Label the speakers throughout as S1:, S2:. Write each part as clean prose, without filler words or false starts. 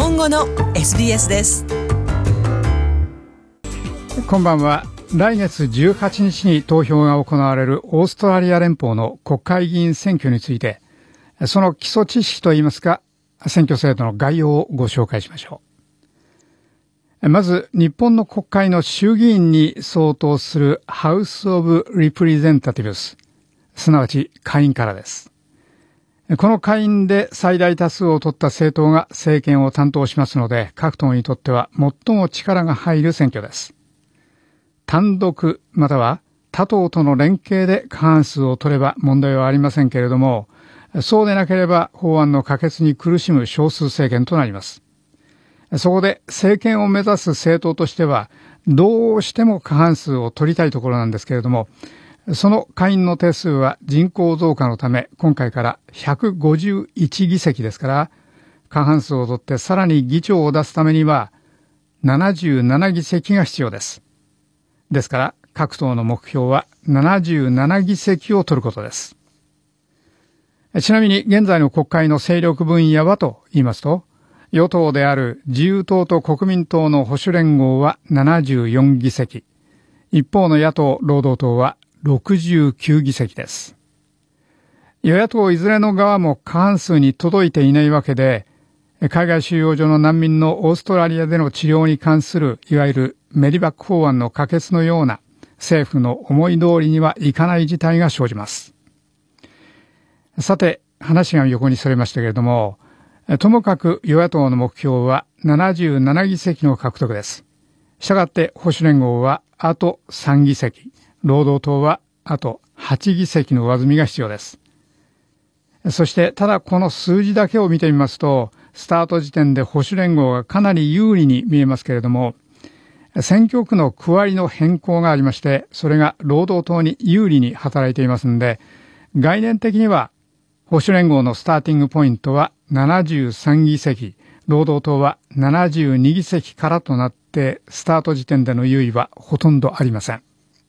S1: 本語の SBS です。
S2: こんばんは。来月18日に投票が行われるオーストラリア連邦の国会議員選挙について、その基礎知識といいますか、選挙制度の概要をご紹介しましょう。まず、日本の国会の衆議院に相当する House of Representatives、すなわち下院からです。この下院で最大多数を取った政党が政権を担当しますので、各党にとっては最も力が入る選挙です。単独または他党との連携で過半数を取れば問題はありませんけれども、そうでなければ法案の可決に苦しむ少数政権となります。そこで政権を目指す政党としては、どうしても過半数を取りたいところなんですけれども、その下院の定数は人口増加のため、今回から151議席ですから、過半数を取ってさらに議長を出すためには、77議席が必要です。ですから、各党の目標は77議席を取ることです。ちなみに、現在の国会の勢力分野はと言いますと、与党である自由党と国民党の保守連合は74議席、一方の野党労働党は69議席です。与野党いずれの側も過半数に届いていないわけで、海外収容所の難民のオーストラリアでの治療に関するいわゆるメディバック法案の可決のような政府の思い通りにはいかない事態が生じます。さて、話が横にそれましたけれども、ともかく与野党の目標は77議席の獲得です。したがって保守連合はあと3議席、労働党はあと8議席の上積みが必要です。そしてただこの数字だけを見てみますと、スタート時点で保守連合がかなり有利に見えますけれども、選挙区の区割りの変更がありまして、それが労働党に有利に働いていますので、概念的には保守連合のスターティングポイントは73議席、労働党は72議席からとなって、スタート時点での優位はほとんどありません。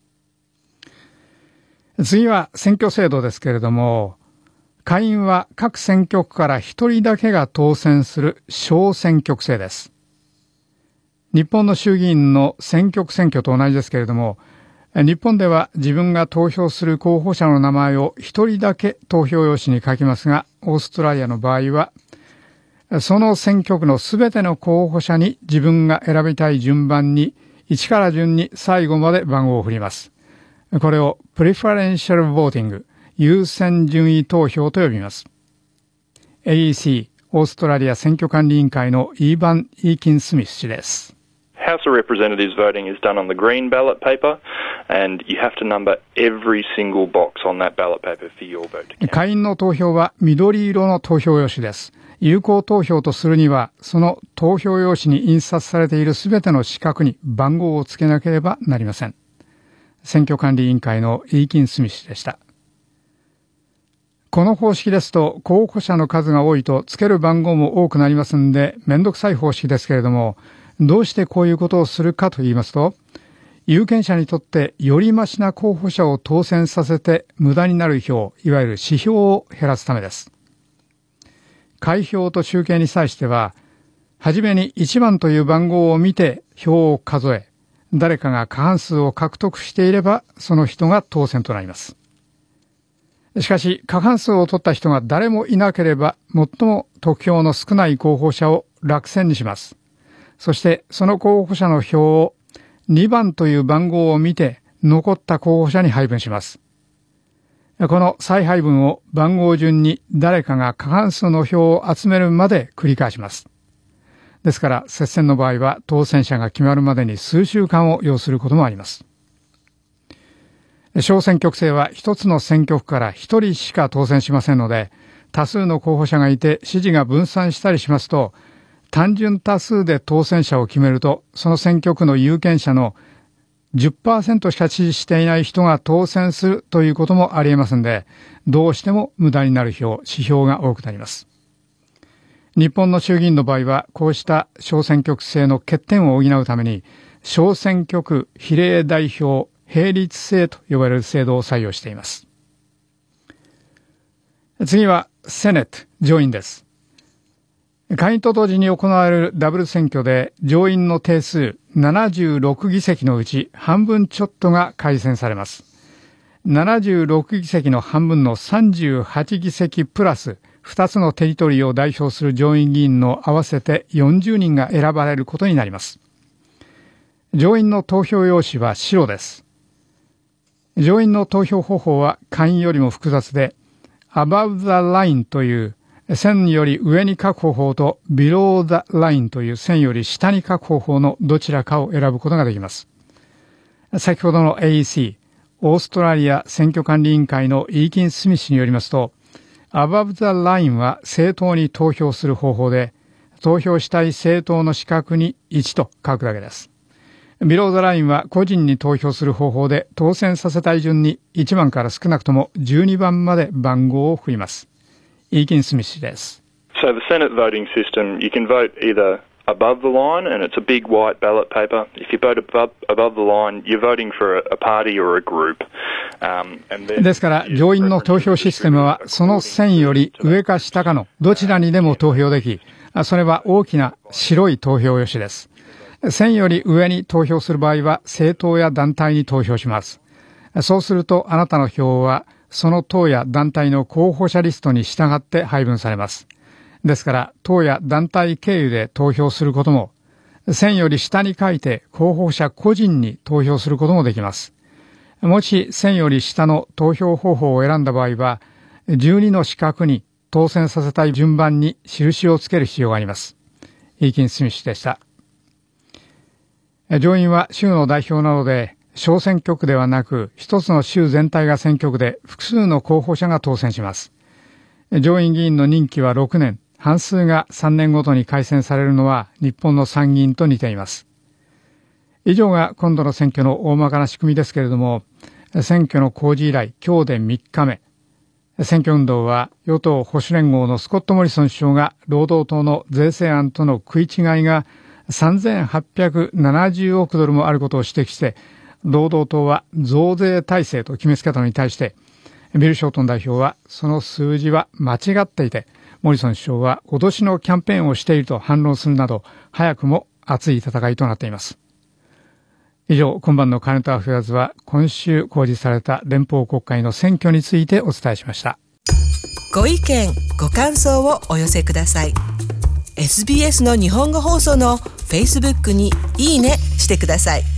S2: 次は選挙制度ですけれども、下院は各選挙区から一人だけが当選する小選挙区制です。日本の衆議院の選挙区選挙と同じですけれども、日本では自分が投票する候補者の名前を一人だけ投票用紙に書きますが、オーストラリアの場合は、その選挙区のすべての候補者に自分が選びたい順番に1から順に最後まで番号を振ります。これをプレファレンシャルボーティング、優先順位投票と呼びます。AEC、オーストラリア選挙管理委員会のイーバン・イーキン・スミス氏です。
S3: House of Representatives voting is done on the green ballot paper, and you have to number every single box on that ballot paper for your vote to count.
S2: 下院の投票は緑色の投票用紙です。有効投票とするには、その投票用紙に印刷されているすべての四角に番号をつけなければなりません。選挙管理委員会のイーキン・スミス氏でした。この方式ですと、候補者の数が多いとつける番号も多くなりますので、めんどくさい方式ですけれども、どうしてこういうことをするかと言いますと、有権者にとってよりマシな候補者を当選させて無駄になる票、いわゆる指標を減らすためです。開票と集計に際しては、はじめに1番という番号を見て票を数え、誰かが過半数を獲得していれば、その人が当選となります。しかし、過半数を取った人が誰もいなければ、最も得票の少ない候補者を落選にします。そして、その候補者の票を2番という番号を見て、残った候補者に配分します。この再配分を番号順に誰かが過半数の票を集めるまで繰り返します。ですから、接戦の場合は当選者が決まるまでに数週間を要することもあります。小選挙区制は一つの選挙区から一人しか当選しませんので、多数の候補者がいて支持が分散したりしますと、単純多数で当選者を決めると、その選挙区の有権者の 10% しか支持していない人が当選するということもあり得ますので、どうしても無駄になる票、指標が多くなります。日本の衆議院の場合は、こうした小選挙区制の欠点を補うために、小選挙区比例代表並立制と呼ばれる制度を採用しています。次はセネット上院です。 下院と同時に行われるダブル選挙で上院の定数76議席のうち半分ちょっとが改選されます。76議席の半分の38議席プラス2つのテリトリーを代表する上院議員の合わせて40人が選ばれることになります。上院の投票用紙は白です。上院の投票方法は下院よりも複雑で、above the line という線より上に書く方法と below the line という線より下に書く方法のどちらかを選ぶことができます。先ほどの AEC、オーストラリア選挙管理委員会のイーキン・スミスによりますと、above the line は政党に投票する方法で、投票したい政党の資格に1と書くだけです。below the line は個人に投票する方法で、当選させたい順に1番から少なくとも12番まで番号を振ります。イーキン・スミスです。
S3: So the Senate voting system, you can vote either above the line, and it's a big white ballot paper. If you vote above the line, you're voting for a party or a group.
S2: ですから上院の投票システムはその線より上か下かのどちらにでも投票でき、それは大きな白い投票用紙です。線より上に投票する場合は政党や団体に投票します。そうするとあなたの票はその党や団体の候補者リストに従って配分されます。ですから党や団体経由で投票することも、線より下に書いて候補者個人に投票することもできます。もし線より下の投票方法を選んだ場合は、12の四角に当選させたい順番に印をつける必要があります。イーキン・スミスでした。上院は州の代表なので、小選挙区ではなく、一つの州全体が選挙区で複数の候補者が当選します。上院議員の任期は6年、半数が3年ごとに改選されるのは日本の参議院と似ています。以上が今度の選挙の大まかな仕組みですけれども、選挙の公示以来、今日で3日目。選挙運動は与党保守連合のスコット・モリソン首相が労働党の税制案との食い違いが3870億ドルもあることを指摘して、労働党は増税体制と決めつけたのに対して、ビル・ショートン代表はその数字は間違っていて、モリソン首相は脅しのキャンペーンをしていると反論するなど、早くも熱い戦いとなっています。以上、今晩のカレントアフェアーズは今週公示された連邦国会の選挙についてお伝えしました。
S1: ご意見、ご感想をお寄せください。SBS の日本語放送の Facebook にいいねしてください。